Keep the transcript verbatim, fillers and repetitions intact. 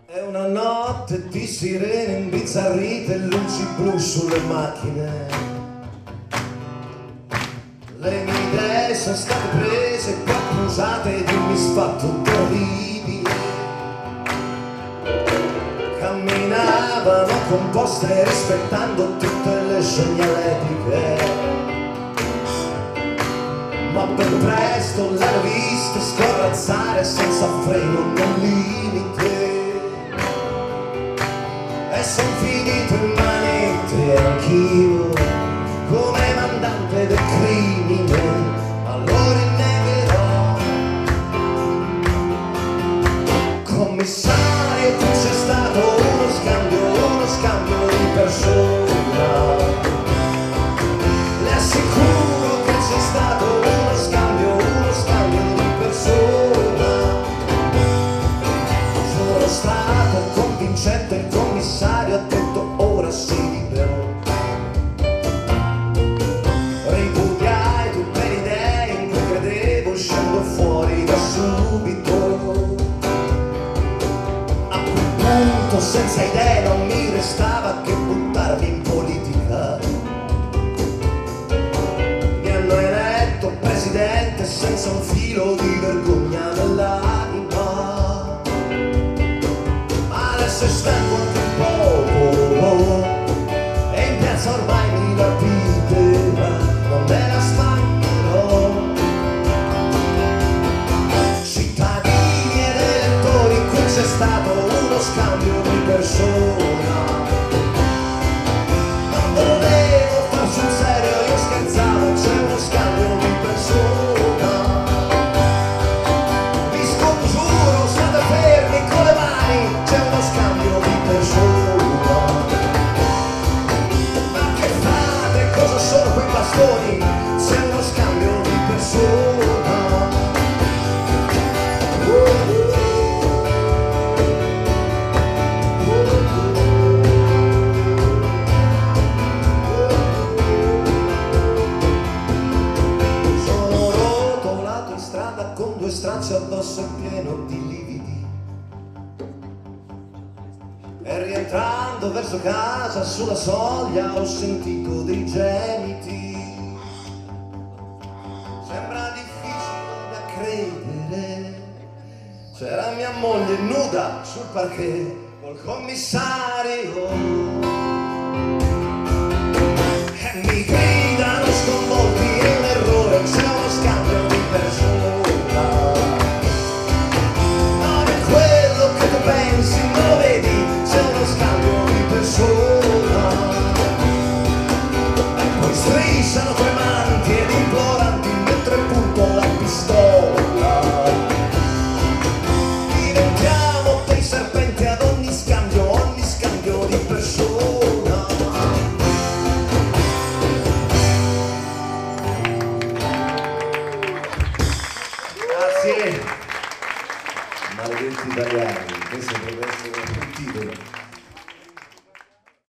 È una notte di sirene imbizzarrite e luci blu sulle macchine. Le mie idee sono state prese e poi accusate di un misfatto terribile. Camminavano composte rispettando tutte le segnaletiche, ma ben presto l'hanno viste scorrazzare senza freno né limite. E son finito in manette anch'io, come mandante del crimine, ma lo rinnegherò. Commissario, qui c'è stato uno scambio, uno scambio di persona. Le assicuro che c'è stato uno scambio, uno scambio di persona. Sono stato convincente, il commissario ha detto ora sei libero. Ripudiai tutte le idee in cui credevo, uscendo fuori da subito. A quel punto senza idee non mi restava che buttarmi in politica. Mi hanno eletto presidente senza un filo di vergogna nell'anima. Adesso è stanco anche un poco e in piazza ormai mi rapite, ma non me la stancherò. Cittadini ed elettori, qui c'è stato uno scambio di persona. Non volevo far sul serio, io scherzavo, c'è uno scambio di persona. Vi scongiuro, state fermi con le mani, c'è uno scambio di persona. Ma che fate? Cosa sono quei bastoni? C'è uno scambio di persona. Sono rotolato in strada con due stracci addosso e pieno di lividi. E rientrando verso casa sulla soglia ho sentito dei gemiti. Sembra difficile da credere, c'era mia moglie nuda sul parquet col commissario. E mi gridano sconvolti, è un errore, c'è uno scambio di persona. Non è quello che tu pensi, ma lo vedi, c'è uno scambio di persona. E poi strisciano tremanti ed imploranti mentre punto la pistola. Diventiamo dei serpenti ad ogni scambio, ogni scambio di persona. Grazie. Maledetti italiani, questo potrebbe essere un titolo.